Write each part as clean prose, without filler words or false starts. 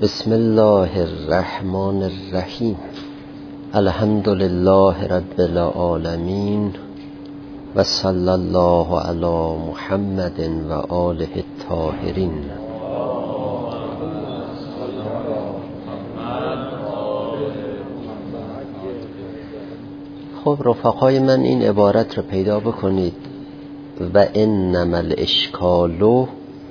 بسم الله الرحمن الرحیم. الحمد لله رب العالمین و صلی الله علی محمد و آله الطاهرین. خب رفقای من، این عبارت رو پیدا بکنید: و انما الاشکال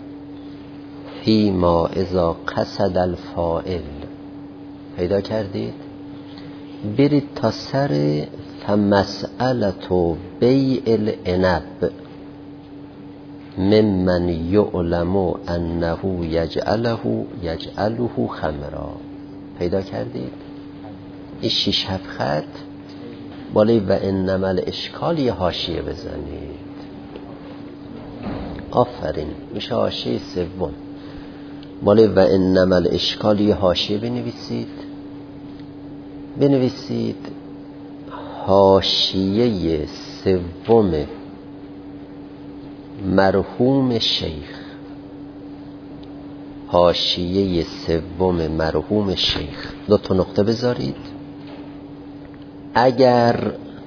فیما اذا قصد الفاعل. پیدا کردید؟ برید تا سر فمسألة بیع العنب ممن یعلم انه یجعله خمرا. پیدا کردید؟ این 6 خط بالای و انما الاشکال یه حاشیه بزنید. آفرین، میشه حاشیه سوم. بالای و انما الاشکال یه حاشیه بنویسید حاشیه سوم مرحوم شیخ. حاشیه سوم مرحوم شیخ 2 نقطه بذارید. اگر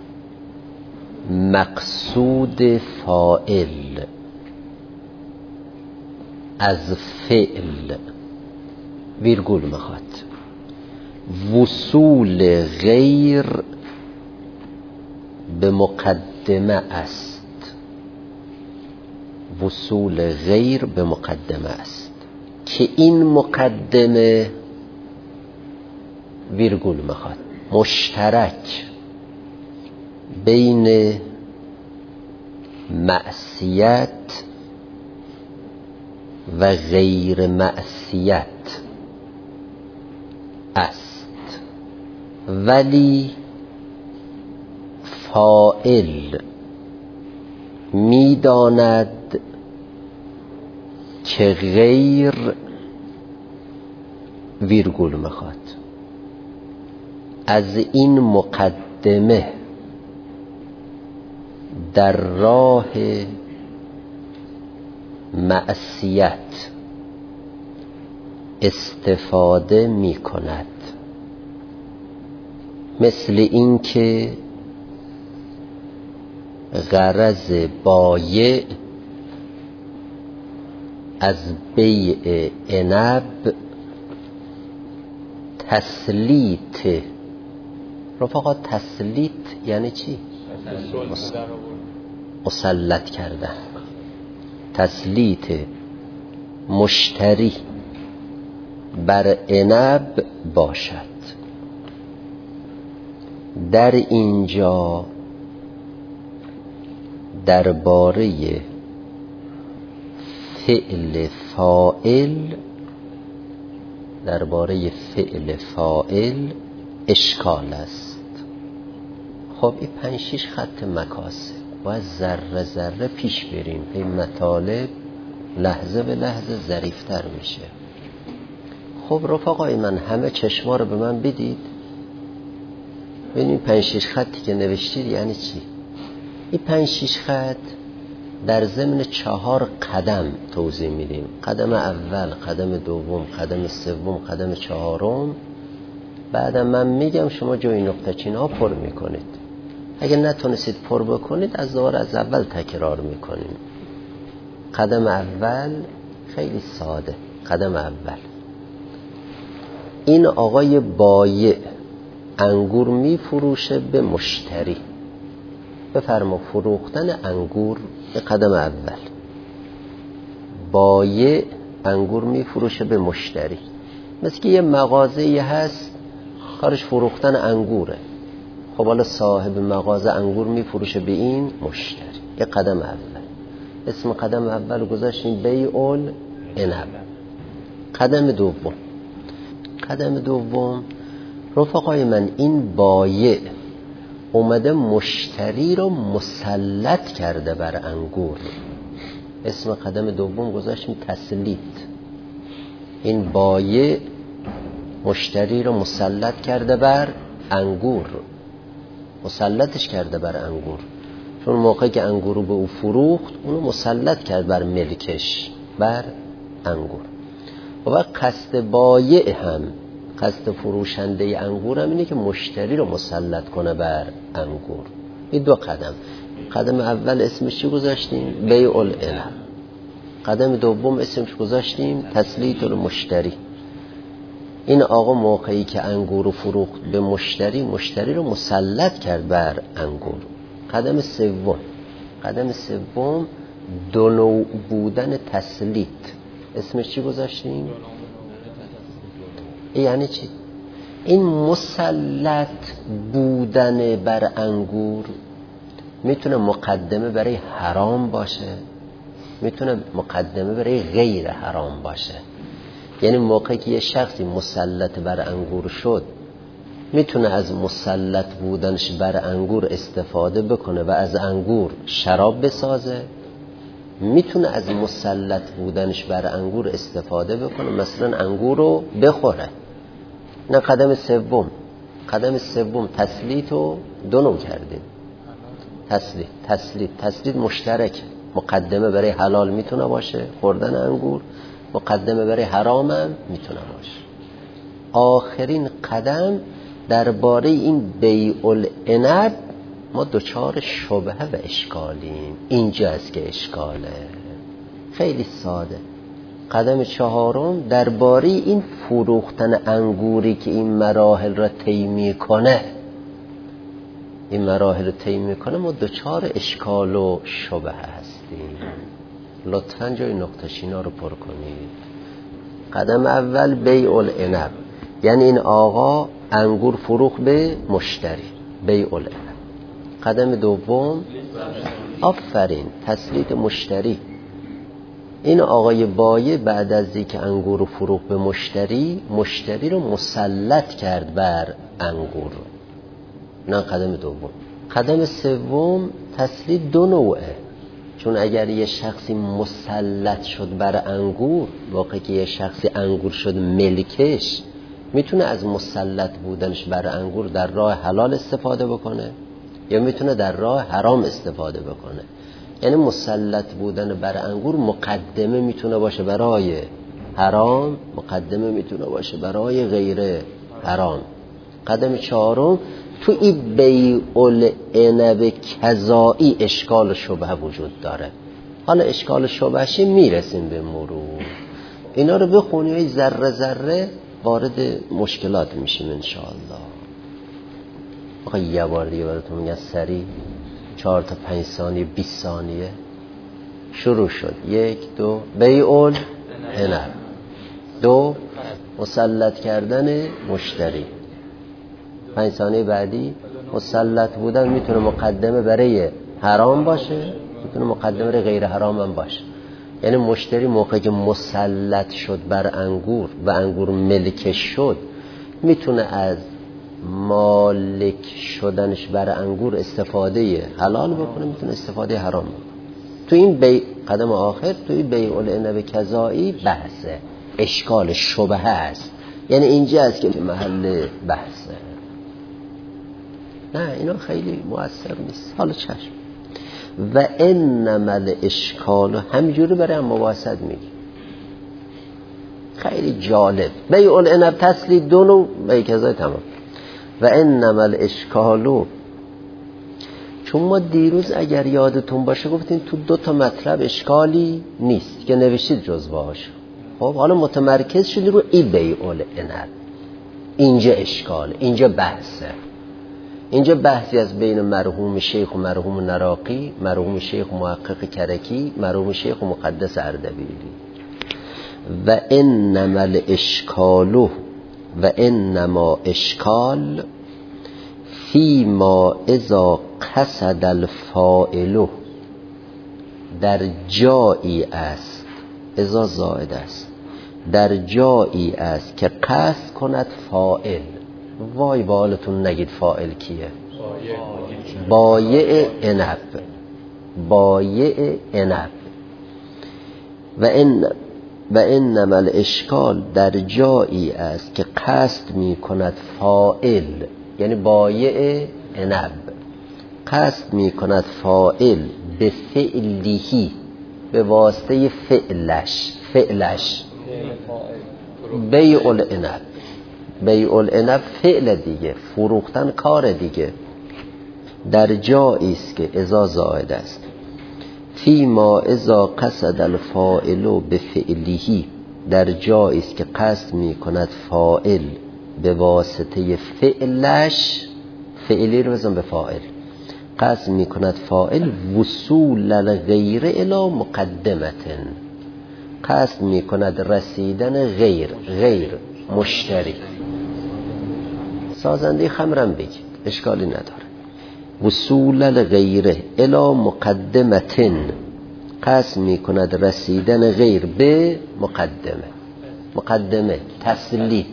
مقصود فاعل از فعل ویرگول میخواد وصول غیر به مقدمه است، وصول غیر به مقدمه است که این مقدمه ویرگول میخواد مشترک بین معصیت و غیر معصیت است، ولی فاعل میداند که غیر ویرگول میخواد از این مقدمه در راه معصیت استفاده می کند. مثل این که غرض بایع از بیع عنب تسلیت. رفقا تسلیت یعنی چی؟ مسلط کردن. تسلیت مشتری بر عنب باشد. در اینجا درباره فعل فاعل اشکال است. خب این 5-6 خط مکاسب باید ذره ذره پیش بریم. این مطالب لحظه به لحظه ظریفتر میشه. خب رفقای من، همه چشما رو به من بدید. ببینید 5-6 خطی که نوشتید یعنی چی؟ این 5-6 خط در ضمن 4 قدم توضیح میدیم. قدم اول، قدم دوم، قدم سوم، قدم 4م. بعدم من میگم شما جای نقطه چین ها پر میکنید. اگر نتونستید پر بکنید از دوباره از اول تکرار میکنیم. قدم اول خیلی ساده. قدم اول، این آقای بایع انگور میفروشه به مشتری. بفرما فروختن انگور به قدم اول. بایع انگور میفروشه به مشتری. مثل که یه مغازه‌ای هست کارش فروختن انگوره. خب حالا صاحب مغازه انگور میفروشه به این مشتری. یه قدم اول. اسم قدم اول گذاشتیم بیع العنب. قدم دوم رفقای من، این بایع اومده مشتری رو مسلط کرده بر انگور. اسم قدم دوم گذاشتیم تسلیت. این بایع مشتری رو مسلط کرده بر انگور. مسلطش کرده بر انگور. چون موقعی که انگور رو به او فروخت اونو مسلط کرد بر ملکش، بر انگور. و وقت قصد بایع هم، قصد فروشنده انگور هم اینه که مشتری رو مسلط کنه بر انگور. این دو قدم. قدم اول اسمش چی گذاشتیم؟ بیع العنب. قدم دوم اسمش گذاشتیم تسلیط المشتری. این آقا موقعی که انگور رو فروخت به مشتری، مشتری رو مسلط کرد بر انگور. قدم سوم دو نوع بودن تسلیط. اسمش چی گذاشتیم؟ یعنی چی؟ این مسلط بودن بر انگور میتونه مقدمه برای حرام باشه، میتونه مقدمه برای غیر حرام باشه. یعنی موقعی که یه شخصی مسلط بر انگور شد، میتونه از مسلط بودنش بر انگور استفاده بکنه و از انگور شراب بسازه، میتونه از مسلط بودنش بر انگور استفاده بکنه مثلا انگور رو بخوره. نه قدم سوم تسلیط رو دو نوع کردیم. تسلیط مشترک، مقدمه برای حلال میتونه باشه خوردن انگور، مقدمه برای حرام هم میتونه باشه. آخرین قدم درباره این بیع العنب ما دوچار شبهه و اشکالیم. اینجاست که اشکاله. خیلی ساده. قدم چهارم درباره این فروختن انگوری که این مراحل را طی میکنه، ما دوچار اشکال و شبهه هستیم. لطفاً جای نقطه‌چینا رو پر کنید. قدم اول بیع العنب، یعنی این آقا انگور فروخت به مشتری، بیع العنب. قدم دوم تسلیط مشتری. این آقای بایع بعد از اینکه انگور فروخت به مشتری رو مسلط کرد بر انگور. نه قدم دوم. قدم سوم تسلیط دو نوعه. چون اگر یه شخصی مسلط شد بر انگور، واقعی که یه شخصی انگور شد ملکش، میتونه از مسلط بودنش بر انگور در راه حلال استفاده بکنه یا میتونه در راه حرام استفاده بکنه. یعنی مسلط بودن بر انگور مقدمه میتونه باشه برای حرام، مقدمه میتونه باشه برای غیر حرام. قدم چهارم تو این بیع العنب کذایی اشکال و شبهه وجود داره. حالا اشکال و شبهش میرسیم به مرور. اینا رو بخونی و ذره ذره وارد مشکلات میشیم انشاءالله. آقا یه بار دیگه براتون میگم سریع 4 تا 5 ثانیه 20 ثانیه شروع شد. 1 2 بیع العنب. 2 مسلط کردن مشتری. 5 ثانیه بعدی مسلط بودن میتونه مقدمه برای حرام باشه، میتونه مقدمه برای غیر حرام هم باشه. یعنی مشتری موقعی که مسلط شد بر انگور و انگور ملکش شد، میتونه از مالک شدنش بر انگور استفاده حلال بکنه، میتونه استفاده حرام بکنه. تو این قدم آخر، تو این بیع العنب کذایی بحثه، اشکال شبهه است. یعنی اینجا است که محل بحثه. نه اینا خیلی مؤثر نیست. حالا چشم. و انما الاشکال همینجوری برای مباحثت میگی. خیلی جالب. بیع العنب تسلیط دو نوع، بیع کذایی تمام. و انما الاشکال، چون ما دیروز اگر یادتون باشه گفتیم تو 2 تا مطلب اشکالی نیست که نوشتید جزوهاش. خب حالا متمرکز شدی رو ای بیع العنب. اینجا اشکال، اینجا بحثه. اینجا بحثی از بین مرحوم شیخ و مرحوم نراقی، مرحوم شیخ محقق کرکی، مرحوم شیخ مقدس اردبیلی. و انما الاشکال و انما اشکال فی ما اذا قصد الفاعل، در جایی است، اذا زائد است، در جایی است که قصد کند فاعل. وای بالتون نگید فاعل کیه؟ بایع عنب. بایع عنب. و انما الاشکال در جایی است که قصد می کند فاعل، یعنی بایع عنب قصد می کند فاعل به فعلیه، به واسطه فعلش بیع العنب. بیع العنب فعل دیگه، فروختن کار دیگه. در جایی است که اذا زائد است، فی ما اذا قصد الفاعل بفعله، در جایی است که قصد می کند فاعل به واسطه فعلش، فعلی رو بزن به فاعل، قصد می کند فاعل وصول الغیر الی مقدمه، قصد می کند رسیدن غیر مشتری. سازنده خمرم بگید اشکالی نداره. وصول الغیر الی مقدمه، قصد می کند رسیدن غیر به مقدمه تسلیت.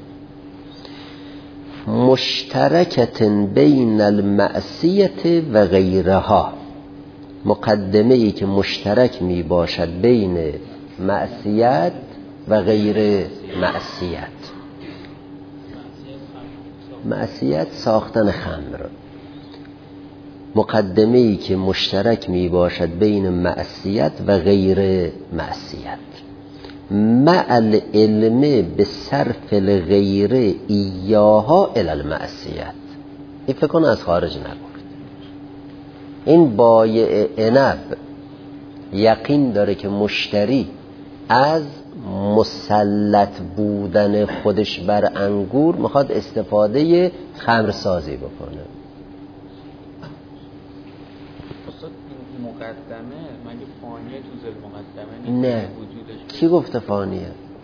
مشترکت بین المعصیه و غیرها، مقدمه ای که مشترک می باشد بین معصیت و غیر معصیت. معصیت ساختن خمر، مقدمه ای که مشترک می باشد بین معصیت و غیر معصیت. مع العلم به صرف الغیر ایاها الی المعصیت. این فکر کن از خارج نگفت. این بایع عنب یقین داره که مشتری از مسلط بودن خودش بر انگور میخواد استفاده خمرسازی بکنه. مقدمه مگه فانیه تو ذل مقدمه نه، کی گفته فانیه؟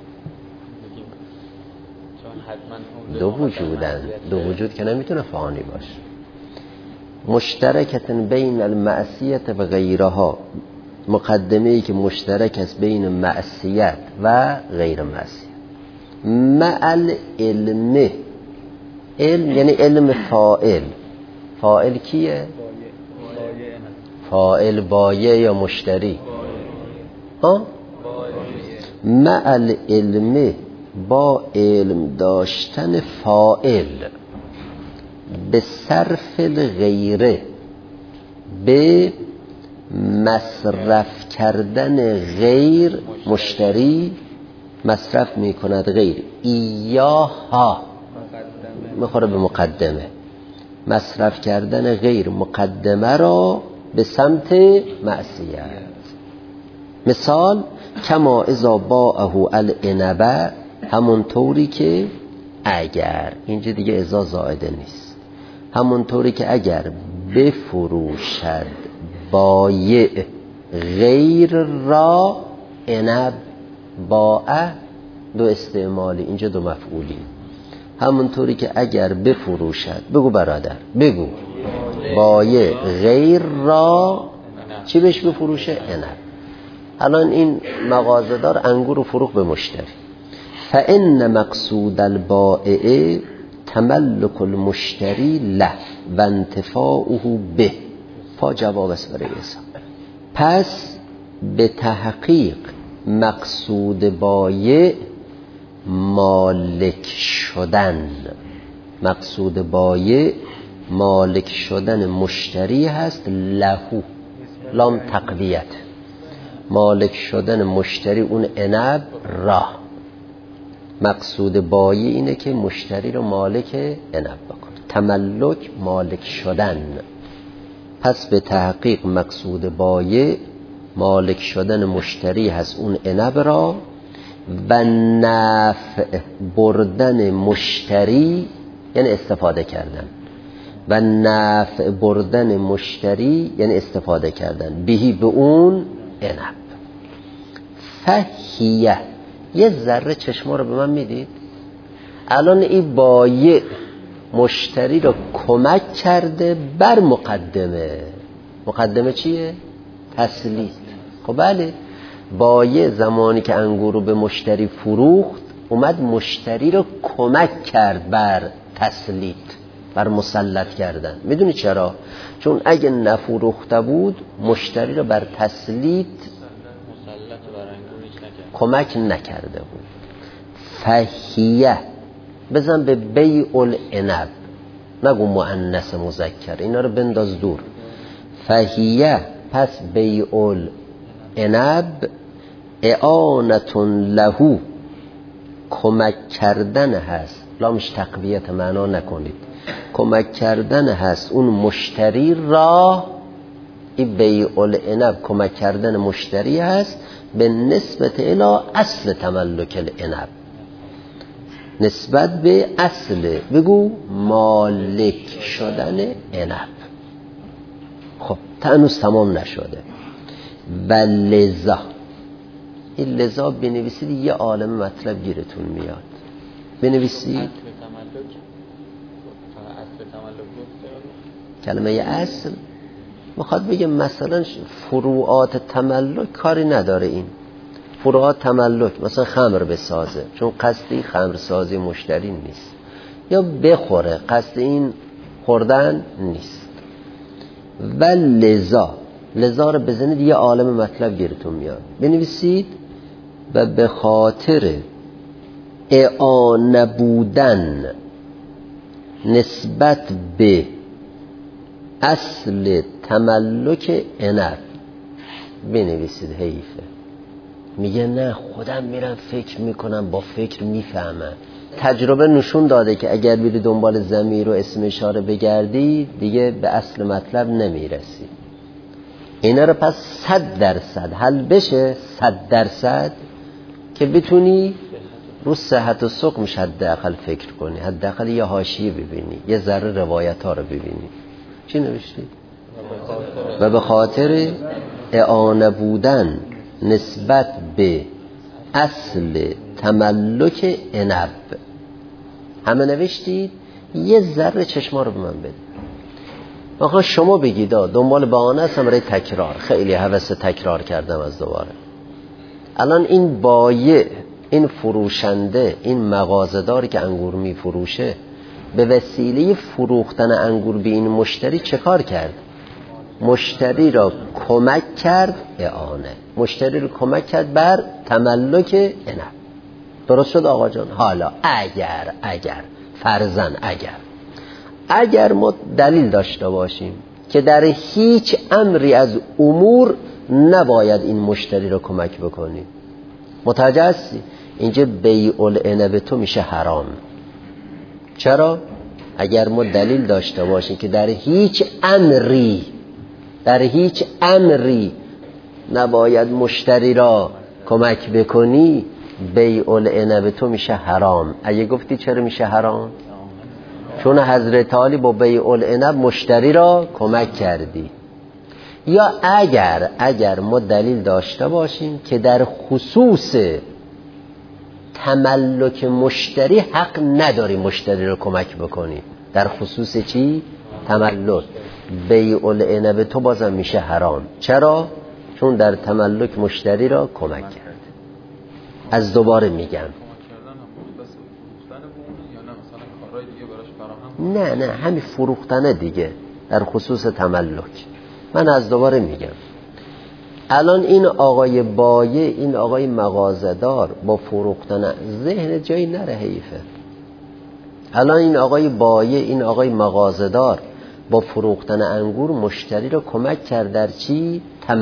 دو وجودن، دو وجود که نمیتونه فانی باشه. مشترکت بین المعصیت و غیرها، مقدمه ای که مشترک است بین معصیت و غیر معصیت. مع العلم، علم یعنی علم فاعل. فاعل کیه؟ فاعل بایع یا مشتری؟ مع العلم، با علم داشتن فاعل به صرف الغیره، به مصرف کردن غیر، مشتری مصرف می کند غیر ایاها، میخوره به مقدمه، مصرف کردن غیر مقدمه را به سمت معصیت. مثال کما اذا باعه العنب، همون طوری که اگر، اینجا دیگه اذا زائده نیست، همون طوری که اگر بفروشد بایع غیر را عنب، باع دو استعمالی، اینجا دو مفعولی. همون طوری که اگر بفروشد، بگو برادر بگو، بایع غیر را چی بهش بفروشه؟ عنب. الان این مغازه‌دار انگور رو فروخت به مشتری. فإن مقصود البائع تملک المشتری له و انتفاعه به. فا جواب است برای ایسا. پس به تحقیق مقصود بایع مالک شدن، مقصود بایع مالک شدن مشتری هست، لهو لام تقویت، مالک شدن مشتری اون عنب را. مقصود بایع اینه که مشتری رو مالک عنب بکنه. تملک مالک شدن. پس به تحقیق مقصود بایع مالک شدن مشتری هست اون عنب را، و نفع بردن مشتری یعنی استفاده کردن، و نفع بردن مشتری یعنی استفاده کردن بهی به اون عنب. فهیه، یه ذره چشما رو به من میدید؟ الان این بایع مشتری رو کمک کرده بر مقدمه. مقدمه چیه؟ تسلیت. خب بله، بایع زمانی که انگور رو به مشتری فروخت اومد مشتری رو کمک کرد بر تسلیت، بر مسلط کردن. میدونی چرا؟ چون اگه نفروخته بود مشتری رو بر تسلیت کمک نکرده بود. فهیه، بزن به بیع العنب، نگو مؤنث مذکر، اینا رو بنداز دور. فهیه، پس بیع العنب اعانة له، کمک کردن هست، لامش تقویت معنا نکنید، کمک کردن هست اون مشتری را، این بیع العنب کمک کردن مشتری هست به نسبت الی اصل تملک العنب، نسبت به اصل بگو مالک شدن عنب. خب هنوز تمام نشده. و لذا، این لذا بنویسید، یه عالم مطلب گیرتون میاد. بنویسید کلمه اصل میخواد بگه مثلا فروعات تملک کاری نداره، این فروعات تملک مثلا خمر بسازه چون قصدی خمر سازی مشتری نیست، یا بخوره قصد این خوردن نیست. و لذا رو بزنید یه عالم مطلب گیرتون میاد. بنویسید و به خاطر اعانه بودن نسبت به اصل تملک عنب. بنویسید، حیفه. میگه نه خودم میرم فکر میکنم، با فکر میفهمم. تجربه نشون داده که اگر بری دنبال ضمیر و اسم اشاره بگردی دیگه به اصل مطلب نمیرسی. اینا رو پس 100% حل بشه، 100% که بتونی رو صحت و سقمش حداقل فکر کنی، حداقل یه حاشیه ببینی، یه ذره روایت ها رو ببینی. چی نوشتی؟ و به خاطر اعانه بودن نسبت به اصل تملک عنب. همه نوشتید؟ یه ذره چشما رو به من بده. آقا شما بگید دنبال بهانه هستم برای تکرار، خیلی هوس تکرار کردم از دوباره. الان این بایع، این فروشنده، این مغازه‌داری که انگور میفروشه به وسیله فروختن انگور به این مشتری چه کار کرد؟ مشتری را کمک کرد، اعانه، مشتری را کمک کرد بر تملک عنب. درست شد آقا جان؟ حالا اگر فرضاً اگر ما دلیل داشته باشیم که در هیچ امری از امور نباید این مشتری را کمک بکنیم، متوجه هستی؟ اینجا بیع العنب تو میشه حرام. چرا؟ اگر ما دلیل داشته باشیم که در هیچ امری نباید مشتری را کمک بکنی، بیع العنب تو میشه حرام. اگه گفتی چرا میشه حرام؟ چون حضرت علی با بیع العنب مشتری را کمک کردی. یا اگر ما دلیل داشته باشیم که در خصوص تملک مشتری حق نداری مشتری را کمک بکنی. در خصوص چی؟ تملک. بیع العنب تو بازم میشه حرام. چرا؟ چون در تملک مشتری را کمک کرد. از دوباره میگم، نه همین فروختنه دیگه، در خصوص تملک. من از دوباره میگم، الان این آقای بایع، این آقای مغازه‌دار با فروختن، ذهن جایی نره، حیفه. الان این آقای بایع، این آقای مغازه‌دار با فروختن انگور مشتری رو کمک کرد در چی؟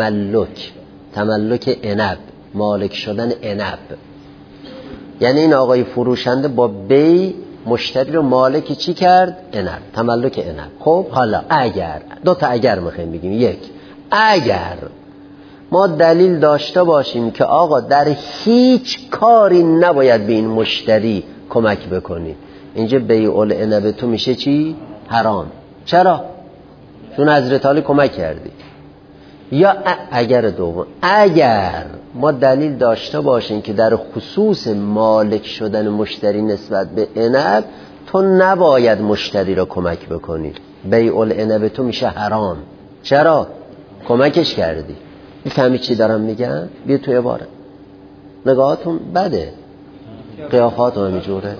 تملک عنب، مالک شدن عنب. یعنی این آقای فروشنده با بیع مشتری رو مالک چی کرد؟ عنب، تملک عنب. خب حالا اگر، دو تا اگر میخوایم بگیم. یک، اگر ما دلیل داشته باشیم که آقا در هیچ کاری نباید به این مشتری کمک بکنی، اینجا بیع العنب تو میشه چی؟ حرام. چرا؟ چون حضرت علی کمک کردی. یا اگر دوم، اگر ما دلیل داشته باشیم که در خصوص مالک شدن مشتری نسبت به عنب تو نباید مشتری را کمک بکنی، بیع العنب تو میشه حرام. چرا؟ کمکش کردی. میفهمی چی دارم میگم؟ بیا توی باره نگاهاتون بده، قیافاتون همیجوره.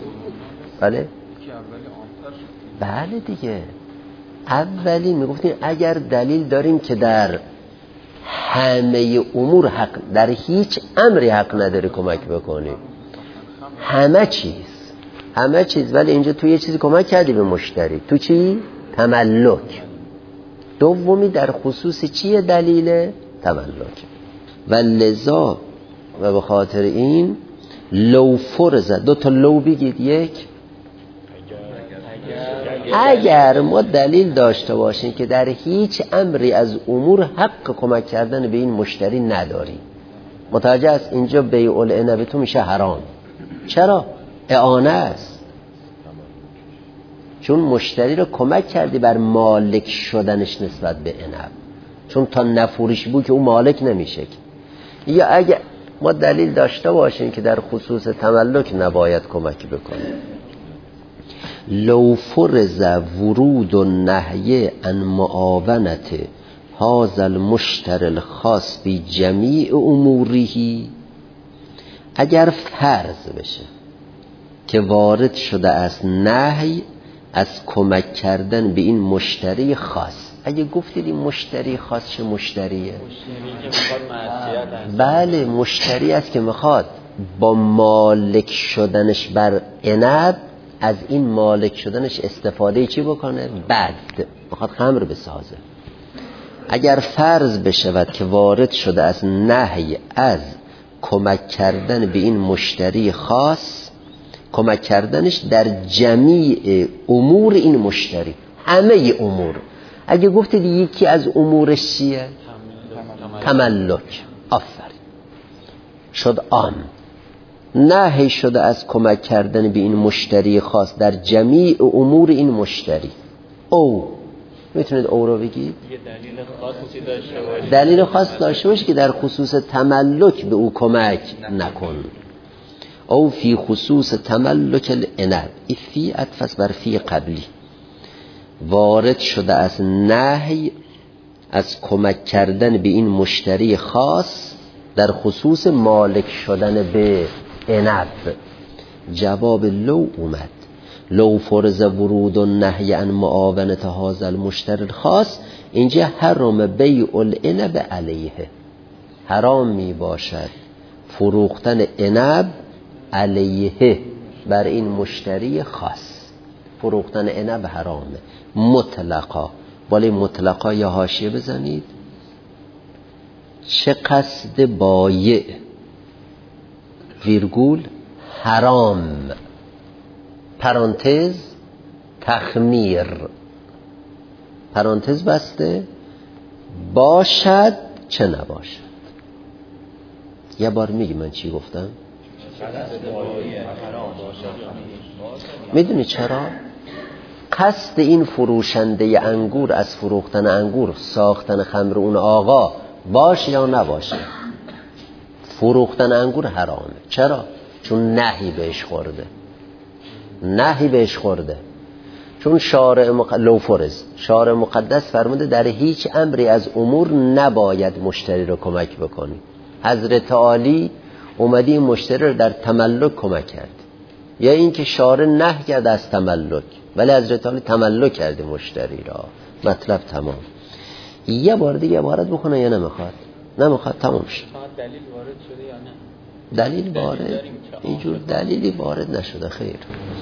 بله دیگه، اولی میگفتیم اگر دلیل داریم که در همه امور حق، در هیچ امری حق نداری کمک بکنیم، همه چیز، ولی اینجا تو یه چیزی کمک کردی به مشتری. تو چی؟ تملک. دومی در خصوص چیه دلیل؟ تملک. و لذا و به خاطر این لو فرض، دو تا لو بگید. یک، اگر ما دلیل داشته باشیم که در هیچ امری از امور حق کمک کردن به این مشتری نداری، متوجه است؟ اینجا بیع العنب تو میشه حرام. چرا؟ اعانه است، چون مشتری رو کمک کردی بر مالک شدنش نسبت به عنب، چون تا نفروش بود که اون مالک نمیشه. یا اگر ما دلیل داشته باشیم که در خصوص تملک نباید کمک بکنیم، لو فرض ورود النهی عن معاونت هذا المشتری الخاص بجمیع اموره، اگر فرض بشه که وارد شده است نهی از کمک کردن به این مشتری خاص. اگه گفتید این مشتری خاص چه مشتریه؟ بله، مشتری است که میخواد با مالک شدنش بر عنب از این مالک شدنش استفاده چی بکنه؟ بد، میخواد خمر بسازه. اگر فرض بشود که وارد شده از نهی از کمک کردن به این مشتری خاص، کمک کردنش در جمیع امور این مشتری، همه امور. اگه گفتید یکی از امورش چیه؟ تملک، آفرین، شد عام. نهی شده از کمک کردن به این مشتری خاص در جمیع امور این مشتری. او میتونید او رو بگید؟ دلیل خاص داشته باشه که در خصوص تملک به او کمک نکن. او فی خصوص تملک العنب، این فی عطف بر فی قبلی. وارد شده از نهی از کمک کردن به این مشتری خاص در خصوص مالک شدن به عنب. جواب لو اومد، لو فرض ورود النهی عن معاونت هذا المشتری الخاص، اینجا حرام بیع العنب علیه، حرام می باشد فروختن عنب علیه بر این مشتری خاص. فروختن عنب حرامه مطلقا. ولی مطلقا یا حاشیه بزنید، چه قصد بایع ویرگول حرام پرانتز تخمیر، پرانتز بسته، باشد چه نباشد. یه بار میگی من چی گفتم؟ میدونی چرا؟ قصد این فروشنده انگور از فروختن انگور ساختن خمر اون آقا باشه یا نباشه، فروختن انگور حرامه. چرا؟ چون نهی بهش خورده، نهی بهش خورده. چون لو فرض شارع مقدس فرموده در هیچ امری از امور نباید مشتری رو کمک بکنی. حضرت عالی اومدی این مشتری رو در تملک کمک کرد، یا این که شارع نهی کرد از تملک، ولی حضرت عالی تملک کرده مشتری را. مطلب تمام. یه بار دیگه عبارت بخونه یا نمیخواد؟ نمیخواد، تمام شد. دلیل وارد شده یا نه؟ دلیل وارد اینجور دلیلی وارد نشده. خیر.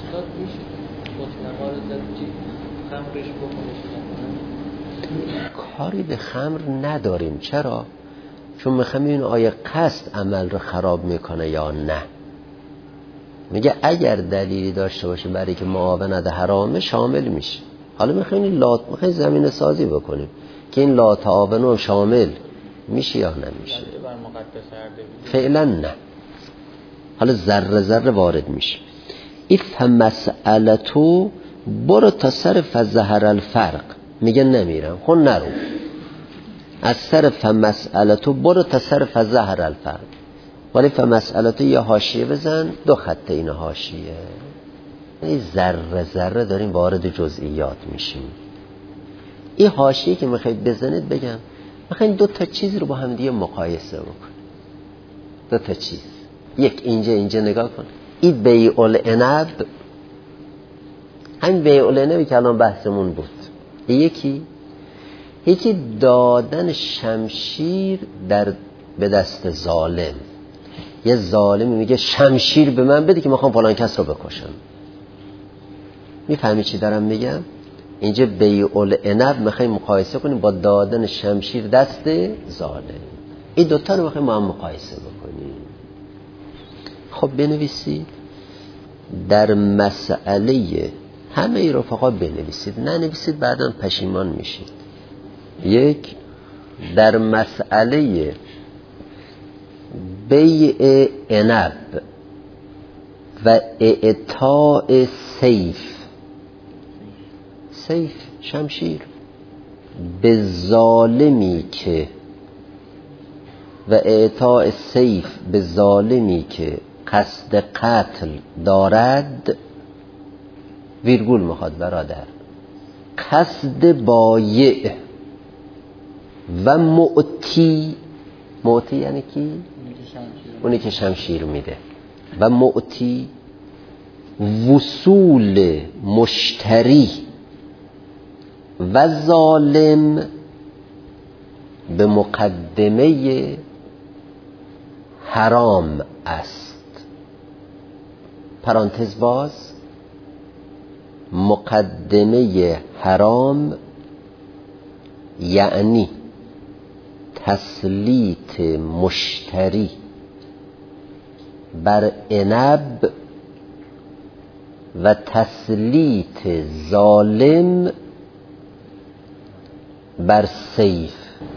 کاری به خمر نداریم. چرا؟ چون میخوام این آیه قصد عمل رو خراب میکنه یا نه. میگه اگر دلیلی داشته باشه برای که معاونت حرامه شامل میشه. حالا میخوایم زمینه سازی بکنیم که این لا تعاونو شامل میشه یا نمیشه. فعلا نه، حالا ذره ذره وارد میشه. افهم مسئلتو، برو تا سر فظهر الفرق. میگه نمیرم، خب نرو. از سر فمسئلتو برو تا سر فظهر الفرق. ولی فمسئلتو یه حاشیه بزن، دو خط این حاشیه. این ذره ذره داریم وارد جزئیات میشیم. این حاشیه که میخواید بزنید بگم میخواید دو تا چیز رو با هم دیگه مقایسه بکن. دو تا چیز، یک اینجا نگاه کن. این بیع العنب، همین بیع العنبی که الان بحثمون بود. یکی دادن شمشیر به دست ظالم. یه ظالمی میگه شمشیر به من بده که میخوام فلان کس رو بکشم. میفهمی چی دارم میگم؟ اینجا بیع العنب میخوایم مقایسه کنیم با دادن شمشیر دست ظالم. این دوتا رو میخوایم با هم مقایسه بکنیم. خب بنویسید در مسئله همه ای رفقا بنویسید، ننویسید بعدا پشیمان میشید. یک، در مسئله بیع عنب و اعطاء سیف شمشیر به ظالمی که و اعطاء سیف به ظالمی که قصد قتل دارد، ویرگول میخواد برادر، قصد بایع و معطی یعنی کی؟ اونی که شمشیر میده، و معطی وصول مشتری و ظالم به مقدمه حرام است. پرانتز باز، مقدمه حرام یعنی تسلیط مشتری بر عنب و تسلیط ظالم بر سیف.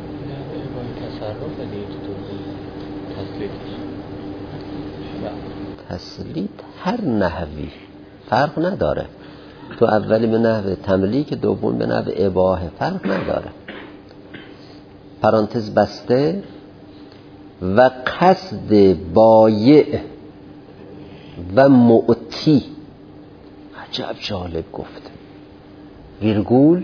تسلیط هر نحوی فرق نداره، تو اولی به نحو تملیک، دوم به نحو اباحه، فرق نداره. پرانتز بسته، و قصد بایع و معطی. عجب جالب گفته، ویرگول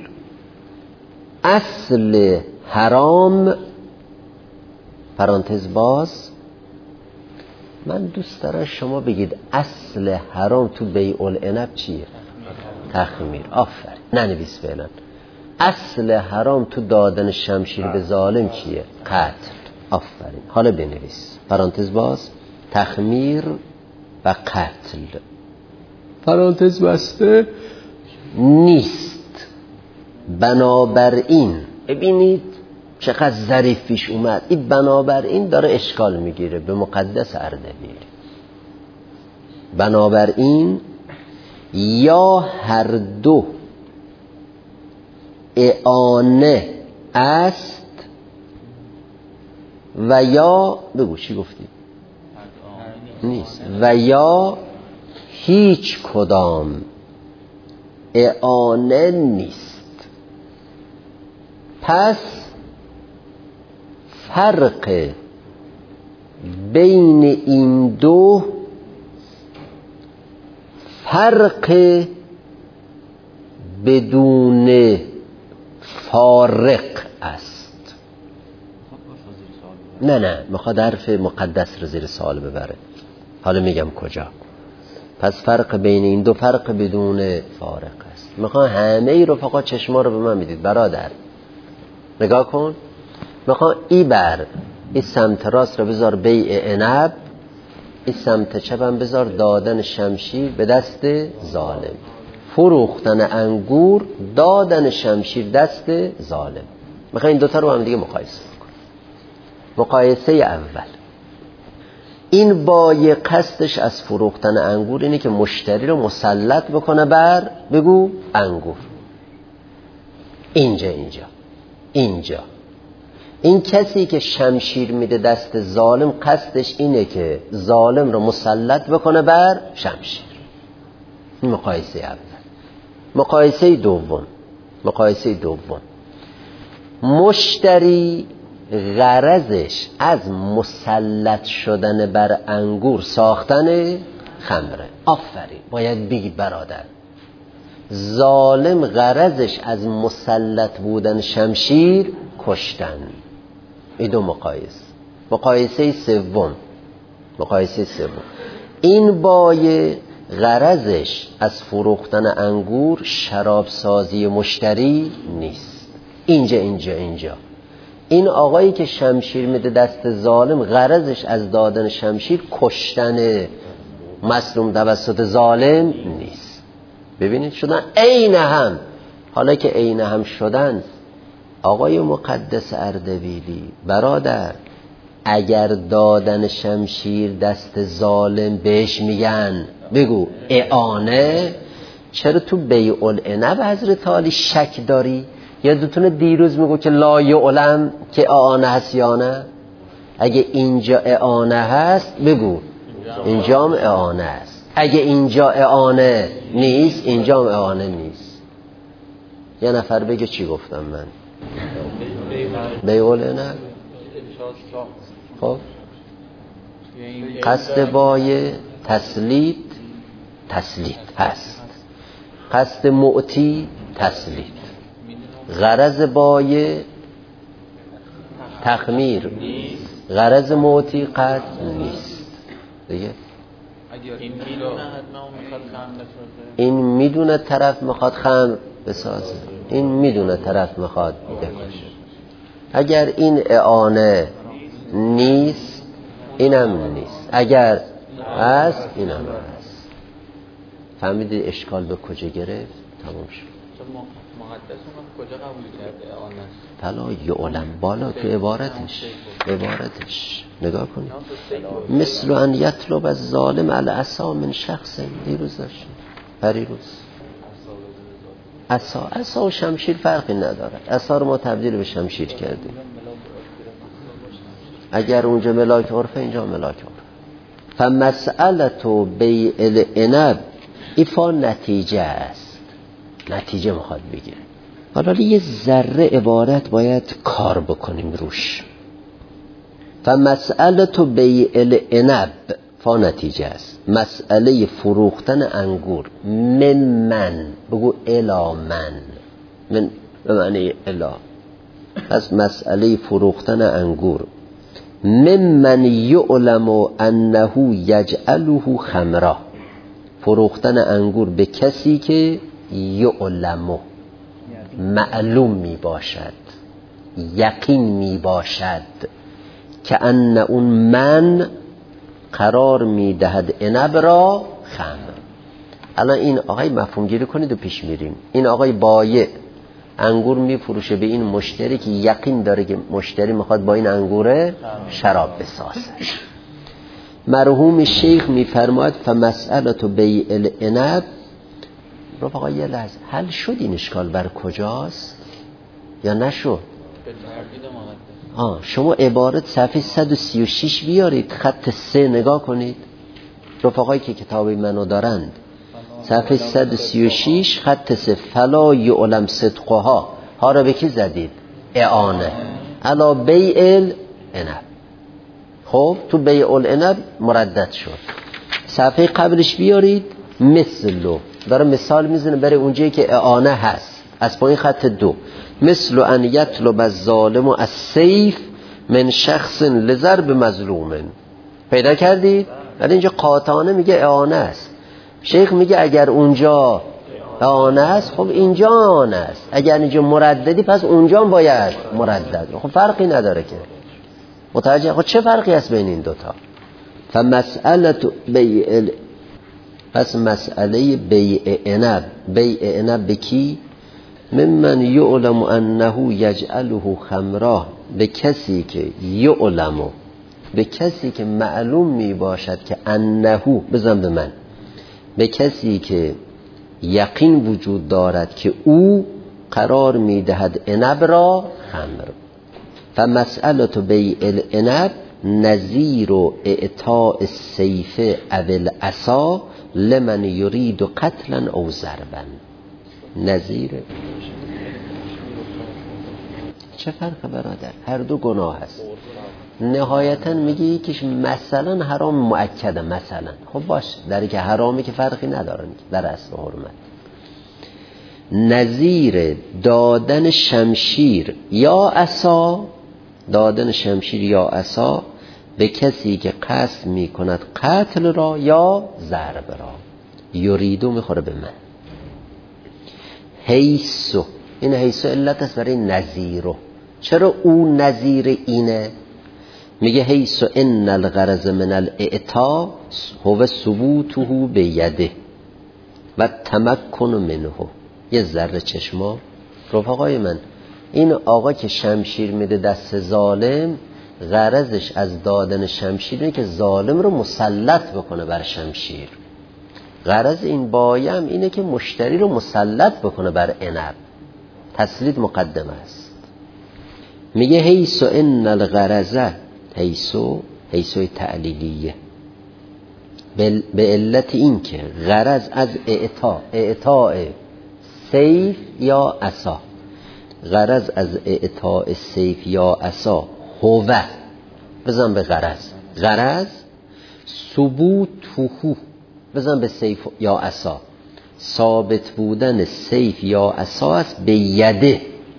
اصل حرام، پرانتز باز. من دوست دارم شما بگید اصل حرام تو بیع العنب چیه؟ تخمیر. آفرین، ننویس فعلا. اصل حرام تو دادن شمشیر به ظالم چیه؟ قتل. آفرین. حالا بنویس پرانتز باز، تخمیر و قتل، پرانتز بسته، نیست. بنابراین، ببینید چقدر ظریف پیش اومد، این بنابراین داره اشکال میگیره به مقدس اردبیل. بنابراین یا هر دو اعانه است و یا، بگو چی گفتی؟ نیست. و یا هیچ کدام اعانه نیست. پس فرق بین این دو فرق بدون فارق است. نه میخواد حرف مقدس رو زیر سوال ببره. حالا میگم کجا. پس فرق بین این دو فرق بدون فارق است. میخوام همه ای رفقا چشما رو به من میدید برادر، نگاه کن. میخوام این سمت راست رو بذار بیع عنب، این سمت چپم بذار دادن شمشیر به دست ظالم. فروختن انگور، دادن شمشیر دست ظالم. میخوام این دوتا رو هم دیگه مقایسه کنم. مقایسه اول، این بایع قصدش از فروختن انگور اینه که مشتری رو مسلط بکنه بر، بگو، انگور. اینجا این کسی که شمشیر میده دست ظالم قصدش اینه که ظالم رو مسلط بکنه بر شمشیر. مقایسه اول. مقایسه دوم، مشتری غرضش از مسلط شدن بر انگور ساختن خمره. آفرین، باید بگی برادر. ظالم غرضش از مسلط بودن شمشیر کشتن. این دو مقایسه سوم، این بایع غرضش از فروختن انگور شراب سازی مشتری نیست. اینجا این آقایی که شمشیر میده دست ظالم غرضش از دادن شمشیر کشتن مظلوم توسط ظالم نیست. ببینید شدن عین هم. حالا که عین هم شدن، آقای مقدس اردبیلی برادر، اگر دادن شمشیر دست ظالم بهش میگن بگو اعانه، چرا تو بیع العنب حضرت علی شک داری؟ یادتونه دیروز میگو که لا یعلم که اعانه هست یا نه؟ اگه اینجا اعانه هست بگو اینجا هم اعانه هست، اگه اینجا اعانه نیست اینجا هم اعانه نیست. یه نفر بگه چی گفتم من؟ بیع العنب. خب قصد بای تسلیت هست، قصد معطی تسلیت، غرض بای تخمیر، غرض معطی قد نیست دیگه. این میدونه طرف میخواد خمر بسازه، این میدونه طرف میخواد بکشه. اگر این اعانه نیست اینم نیست، اگر هست اینم هست. فهمیدید اشکال به کجا گرفت؟ تموم شد. مقدس اون کجا قبول کرده اعانه؟ طلا یعلم بالا تو عبارتش نگاه کنید. مثل ان یطلب از ظالم العصا من شخص. دیروز داشتیم پریروز عصا و شمشیر فرقی نداره، عصا رو ما تبدیل به شمشیر کردیم. اگر اونجا ملاک عرفه اینجا ملاک عرفه. فمسئلت بیع العنب ایفا نتیجه است، نتیجه میخواد بگیره. حالا یه ذره عبارت باید کار بکنیم روش. فمسئلت بیع العنب فا نتیجه است، مسئله فروختن انگور من بگو الا من به معنی الا. پس مسئله فروختن انگور من یعلم انه یجعله خمرا، فروختن انگور به کسی که یعلم معلوم می باشد، یقین می باشد که ان اون من قرار می دهد عنب را خمر. الان این آقای مفهوم گیری کنید و پیش میریم. این آقای بایع انگور می فروشه به این مشتری که یقین داره که مشتری میخواد با این انگور شراب بسازه. مرحوم شیخ میفرماید فمسئلة بیع العنب. رفقا یه لحظه، حل شد این اشکال بر کجاست یا نشد؟ شما عبارت صفحه 136 بیارید، خط 3 نگاه کنید. رفقایی که کتاب منو دارند صفحه 136 خط 3 فلا یعلم صدقها ها رو به کی زدید؟ اعانه علا بیع العنب. خب تو بیع العنب مردد شد. صفحه قبلش بیارید مثلو، داره مثال میزنه برای اونجایی که اعانه هست. از پایین خط 2 مثل ان یطلب الظالم السیف من شخص لضرب مظلوم. پیدا کردید؟ ولی اینجا قاطعانه میگه اعانه است. شیخ میگه اگر اونجا اعانه است خب اینجا اعانه است، اگر اینجا مرددی پس اونجا باید مردد. خب فرقی نداره که متوجه. خب چه فرقی هست بین این دوتا؟ فمسئله بیع پس مسئله بیع عنب به کی؟ ممن یعلم انه یجعله خمرا، به کسی که یعلم، به کسی که معلوم می باشد که انه بزن به من، به کسی که یقین وجود دارد که او قرار می دهد عنب را خمر. فمسئله بیع العنب نظیر اعطاء السیف او العصا لمن یرید قتلا او ضربا. نظیر چه فرق برادر؟ هر دو گناه هست. نهایتا میگی که مثلا حرام مؤکده، مثلا خب باش، داری که حرامی که فرقی ندارن در اصل حرمت. نظیر دادن شمشیر یا عصا، دادن شمشیر یا عصا به کسی که قصد میکند قتل را یا ضرب را. یریدو میخوره به من. حیثو، این حیثو علت است برای نظیرو. چرا او نظیر اینه؟ میگه حیثو ان الغرض من الاعطاء هو ثبوته بیده و تمکن منه. یه ذره چشما رفقای من، این آقا که شمشیر میده دست ظالم، غرضش از دادن شمشیر اینه که ظالم رو مسلط بکنه بر شمشیر. غرض این بایه هم اینه که مشتری رو مسلط بکنه بر عنب. تسلید مقدم است. میگه حیث ان الغرض، حیث تعلیلیه، به علت این که غرض از اعطاء سیف یا عصا، غرض از اعطاء سیف یا عصا هو، بزن به غرض ثبوتهو، بزن به سیف یا عصا، ثابت بودن سیف یا عصا است به یده.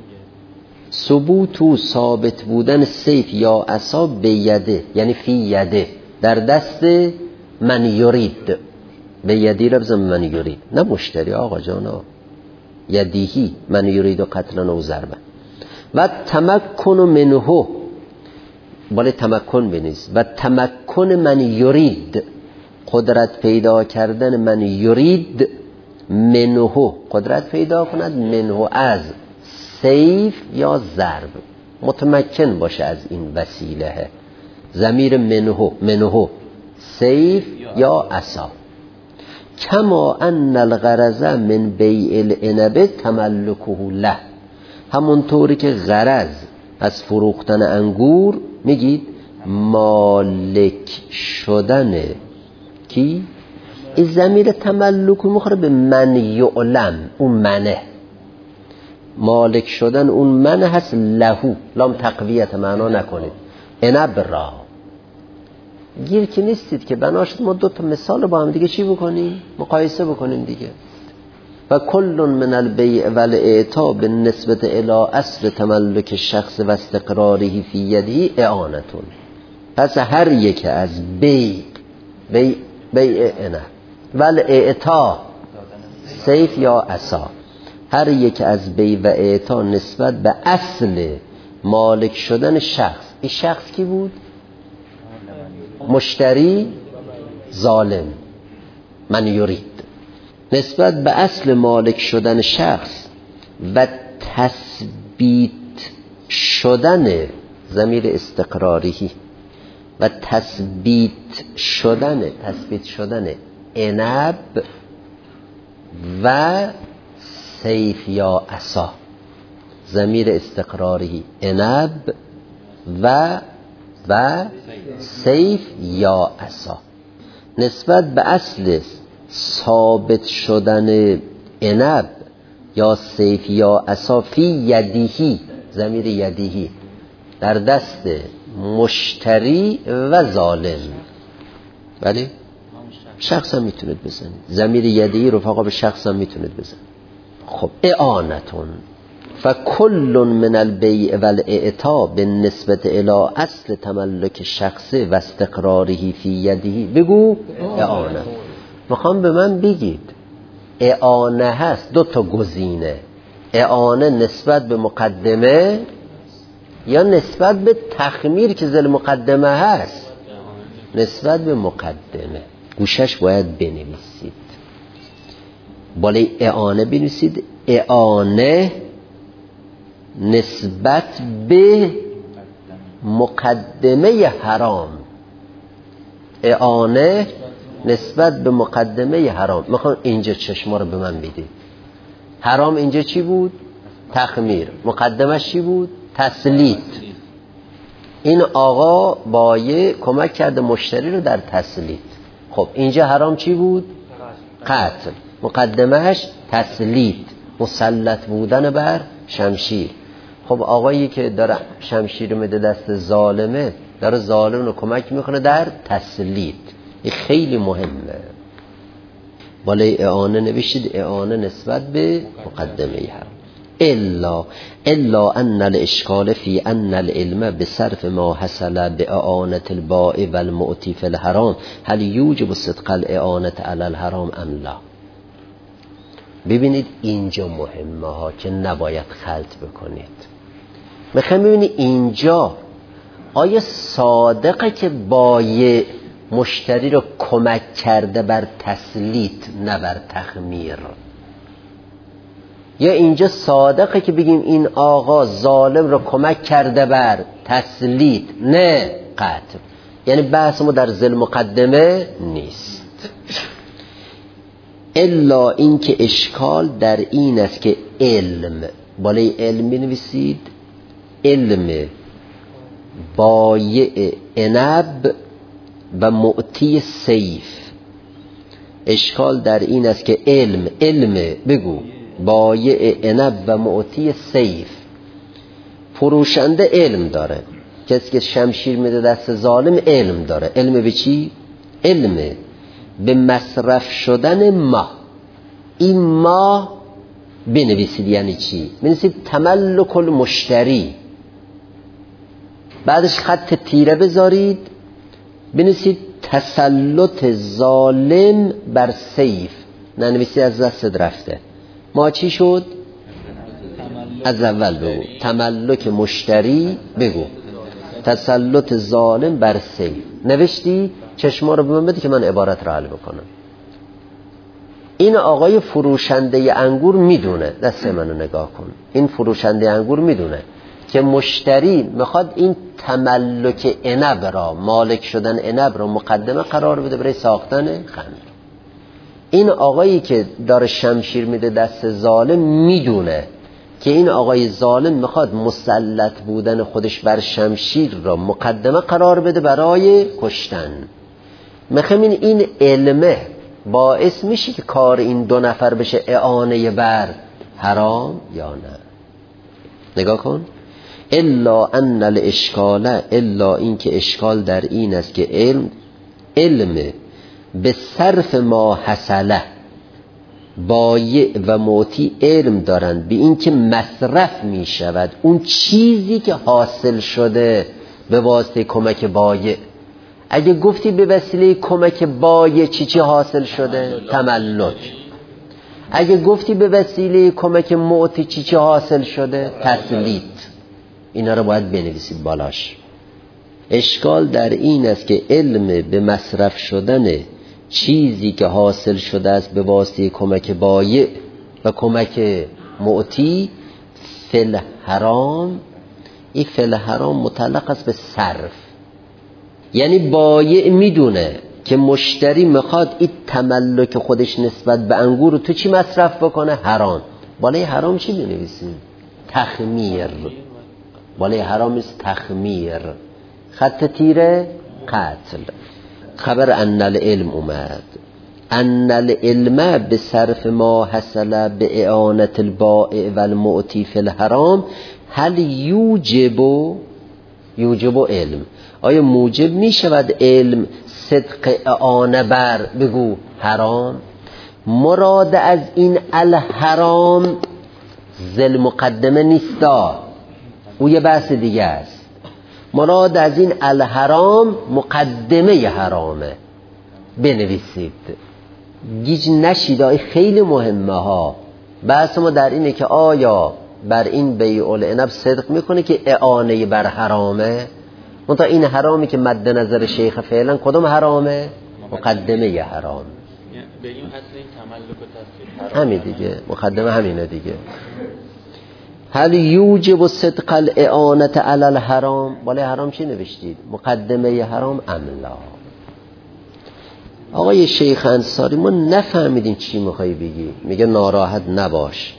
ثبوتو ثابت بودن سیف یا عصا به یده، یعنی فی یده، در دست من یرید. به یدی رو بزن من یرید، نه مشتری آقا جانا، یدیهی من یرید و قتلن و ضربن. و تمکن منه، بالا تمکن بنویس، و تمکن من یرید، قدرت پیدا کردن من یرید، منه، قدرت پیدا کند منه از سیف یا ضرب، متمکن باشه از این وسیله. ضمیر منه سیف یا عصا. کما ان الغرض من بیع العنب تملکه له، همونطوری که غرض از فروختن انگور میگید مالک شدن کی؟ این ضمیر تملک میخوره به من یعلم، اون منه، مالک شدن اون منه هست لهو، لام تقویت معنا نکنید، عنب را. گیر که نیستید که بناشد ما دو تا مثال با هم دیگه چی بکنیم؟ مقایسه بکنیم دیگه. و کل من البیع و الاعطاء بالنسبه الی اصل تملک شخص و استقراره فی یده اعانتون. پس هر یک از بیع عنب و الاعطاء سیف یا عصا، هر یک از بیع و اعطا نسبت به اصل مالک شدن شخص. این شخص کی بود؟ مشتری ظالم من یرید. نسبت به اصل مالک شدن شخص و تثبیت شدن ضمیر استقراری و تثبیت شدن عنب و سیف یا عصا، ضمیر استقراری عنب و سیف یا عصا، نسبت به اصل ثابت شدن عنب یا سیف یا عصا فی یدیهی، ضمیر یدیهی، در دست مشتری و ظالم. بله شخص هم میتونید بزنید، ضمیر یدیهی رفقا به شخص هم میتونید بزنید. خب اعانتون فکل من البیع و الاعطاء بالنسبه الی اصل تملک شخص و استقراره فی یده. بگو اعانه. میخوام به من بگید اعانه هست دو تا گزینه، اعانه نسبت به مقدمه یا نسبت به تخمیر که زل مقدمه هست؟ نسبت به مقدمه. گوشش باید بنویسید، بالای اعانه بنویسید اعانه نسبت به مقدمه حرام، اعانه نسبت به مقدمه حرام. میخوام اینجا چشما رو به من بدید. حرام اینجا چی بود؟ تخمیر. مقدمش چی بود؟ تسلیت. این آقا بایه کمک کرده مشتری رو در تسلیت. خب اینجا حرام چی بود؟ قتل. مقدمهش تسلیت، مسلط بودن بر شمشیر. خب آقایی که داره شمشیر میده دست ظالمه، داره ظالم رو کمک میکنه در تسلیت. این خیلی مهمه. بالای اعانه نوشید اعانه نسبت به مقدمه حرام. الا ان الاشکال فی ان العلم بصرف ما حصل باعانه البائع والمعطی فی الحرام هل یوجب صدق الاعانه علی الحرام ام لا. ببینید اینجا مهمه ها که نباید خلط بکنید. میخوام ببینید اینجا آیا صادقه که بایع مشتری رو کمک کرده بر تسلیت نه بر تخمیر؟ یا اینجا صادقه که بگیم این آقا ظالم رو کمک کرده بر تسلیط؟ نه، قطع. یعنی بحث ما در ذل مقدمه نیست، الا این که اشکال در این است که علم، بالای علم بنویسید، علم بایع عنب و معطی سیف. اشکال در این است که علم بگو بایع عنب و معطی سیف. فروشنده علم داره، کسی که شمشیر میده دست ظالم علم داره. علم به چی؟ علم به مصرف شدن ما. این ما بنویسید یعنی چی؟ بنویسید تملک المشتری، بعدش خط تیره بذارید، بنویسید تسلط ظالم بر سیف. ننویسید از دست رفته. ما چی شد؟ از اول بگو تملک مشتری، بگو تسلط ظالم بر سیف. نوشتی؟ چشما رو به من بده که من عبارت را حل بکنم. این آقای فروشنده انگور میدونه، دست منو نگاه کن، این فروشنده انگور میدونه که مشتری میخواد این تملک عنب را، مالک شدن عنب را مقدمه قرار بده برای ساختن خمر. این آقایی که داره شمشیر میده دست ظالم میدونه که این آقای ظالم میخواد مسلط بودن خودش بر شمشیر را مقدمه قرار بده برای کشتن. میخوام این علمه باعث میشه که کار این دو نفر بشه اعانه بر حرام یا نه؟ نگاه کن. الا ان الاشکال، الا این که اشکال در این است که علم به صرف ما حصله، بایع و معطی علم دارند به این که مصرف می شود اون چیزی که حاصل شده به واسطه کمک بایع. اگه گفتی به وسیله کمک بایع چی حاصل شده؟ تملک. اگه گفتی به وسیله کمک معطی چی حاصل شده؟ تسلیط. اینا رو باید بنویسید بالاش. اشکال در این است که علم به مصرف شدن چیزی که حاصل شده است به واسطه کمک بایع و کمک معطی فل حرام، این فل حرام متعلق است به صرف. یعنی بایع میدونه که مشتری میخواد این تملک خودش نسبت به انگور رو تو چی مصرف بکنه؟ حرام. بالای حرام چی بنویسیم؟ تخمیر. بالای حرام است تخمیر. خط تیره قتل. خبر ان العلم اومد، ان العلم به صرف ما حصل به اعانت البائع و المعطی فی الحرام هل یوجب علم، آیا موجب می شود علم صدق اعانه بر بگو حرام؟ مراد از این الحرام ذل مقدمه نیستا، او یه بحث دیگه است. مراد از این الحرام مقدمه حرامه. بنویسید گیج نشید، این خیلی مهمه ها. بحث ما در اینه که آیا بر این بیع العنب صدق میکنه که اعانه بر حرامه؟ منتها این حرامی که مد نظر شیخ فعلا کدوم حرامه؟ مقدمه حرام. بگیم اصل این تملک و تسلیط همین دیگه، مقدمه همینه دیگه. هل یوجب صدق الاعانت علی الحرام، بالای حرام چی نوشتید؟ مقدمه حرام املا. آقای شیخ انصاری ما نفهمیدیم چی میخوای بگی. میگه ناراحت نباش،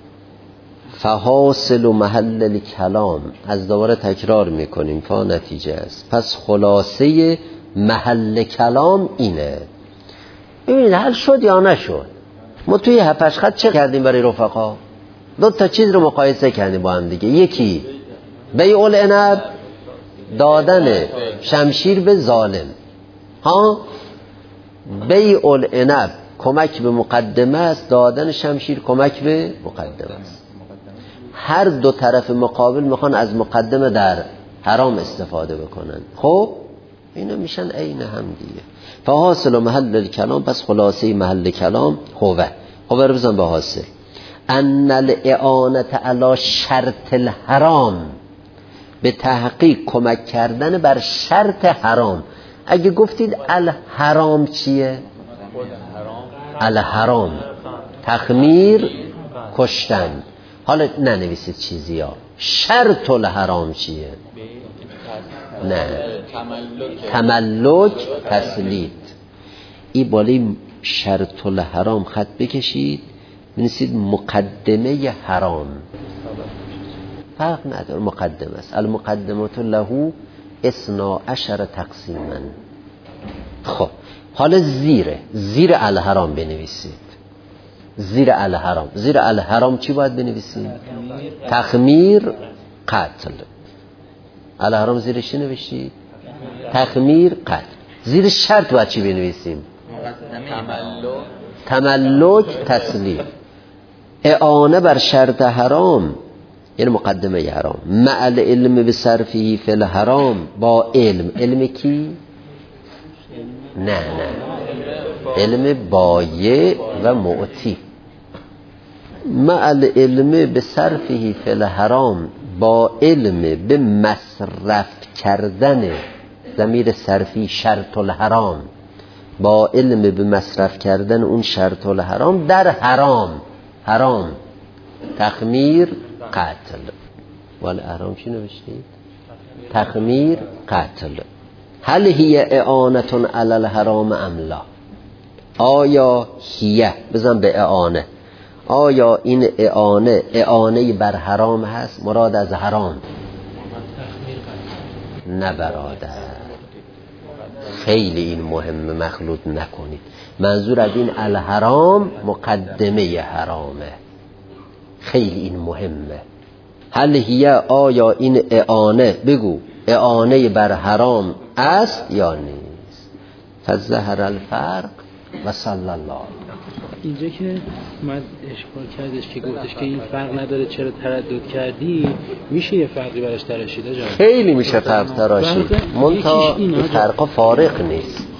فحاصل و محل الکلام، از دوباره تکرار میکنیم تا نتیجه است. پس خلاصه محل کلام اینه. ببینید حل شد یا نشد؟ ما توی 7-8 خط چه کردیم برای رفقا؟ 2 چیز رو مقایسه کردیم با هم دیگه. یکی بیع العنب، دادن شمشیر به ظالم. ها، بیع العنب کمک به مقدمه است، دادن شمشیر کمک به مقدمه است. هر دو طرف مقابل میخوان از مقدمه در حرام استفاده بکنن. خب اینا میشن عین هم دیگه. فحاصل و محل الکلام، پس خلاصه محل کلام خوبه رو بزن به حاصل. ان الاعانت علی شرط الحرام، به تحقیق کمک کردن بر شرط حرام. اگه گفتید الحرام چیه؟ الحرام تخمیر کشتن. حالا ننویسید چیزی ها. شرط الحرام چیه؟ نه، تملک تسلید. این بالای شرط الحرام خط بکشید، بنویسید مقدمه حرام. فرق نداره، مقدمه است. المقدمات له 12 تقسیما. خب حالا زیر الحرام بنویسید. زیر الحرام چی باید بنویسید؟ تخمیر قتل. الحرام زیرش چی نوشتید؟ تخمیر قتل. زیر شرط باید چی بنویسیم؟ تملک تسلیم. اعانه بر شرط حرام یعنی مقدمه حرام، مع العلم بصرفه فی الحرام، با علم کی؟ نه علم بایع و معطی. مع العلم بصرفه فی الحرام، با علم به مصرف کردن، ضمیر صرفی شرط الحرام، با علم به مصرف کردن اون شرط الحرام در حرام تخمیر قتل. والحرام چی نوشتید؟ تخمیر قتل. هل هی اعانتون علی الحرام ام لا؟ آیا هیه، بزن به اعانه، آیا این اعانه بر حرام هست؟ مراد از حرام؟ نه برادر، خیلی این مهمه، مخلوط نکنید. منظور از این الحرام مقدمه حرامه، خیلی این مهمه. هل هی، آیا این اعانه، بگو اعانه بر حرام است یا نیست؟ فظهر الفرق و صلی الله. اینجا که من اشکال کردش که گفتش که این فرق نداره چرا تردد کردی، میشه یه فرقی براش تراشید؟ خیلی میشه فرق تراشید، منتها این فرق فارق نیست.